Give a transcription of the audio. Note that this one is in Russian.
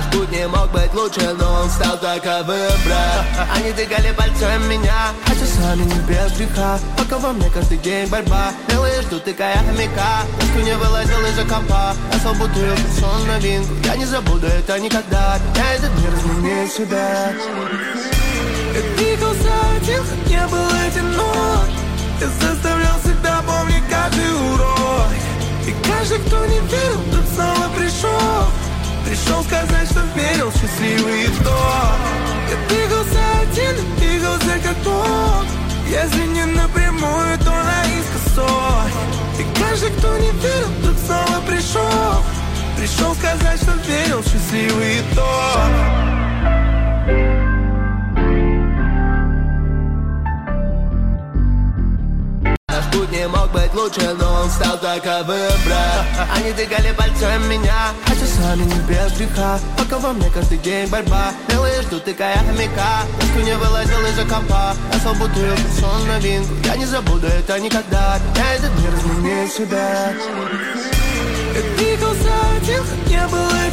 путь не мог быть лучше, но он стал таковым, брат. Они тыкали пальцем меня, хотя сами не без греха. Пока во мне каждый день борьба, белые ждут, тыкая хомяка. Пуску не вылазил из-за компа, нашел бутылку, сон новинку. Я не забуду это никогда, я этот мир изменил себя. Я двигался один, не был одинок. Я заставлял себя помнить каждый урок. И каждый, кто не верил, тот снова пришел сказать, что верил в счастливый итог. Я двигался один, двигался как Бог. Если не напрямую, то наискосок. И каждый, кто не верил, тот снова пришел сказать, что верил в счастливый итог. Путь не мог быть лучше, но он стал таковым, брат. Они тыкали пальцем меня, хотя сами не без греха. Пока во мне каждый день борьба, белые ждут, тыкая хомяка. Пуску не вылазил из-за компа, нашел бутылку, сон новинку. Я не забуду это никогда, я этот мир изменил себя.